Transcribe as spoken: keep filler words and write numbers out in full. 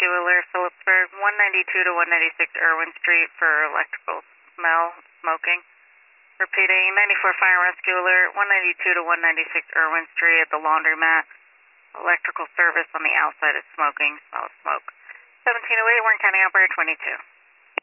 Rescuer, Phillipsburg, one ninety-two to one ninety-six Irwin Street for electrical smell, smoking. Repeating, ninety-four Fire and Rescue Alert, one ninety-two to one ninety-six Irwin Street at the laundromat. Electrical service on the outside is smoking, smell of smoke. seventeen oh eight, Warren County Operator twenty-two.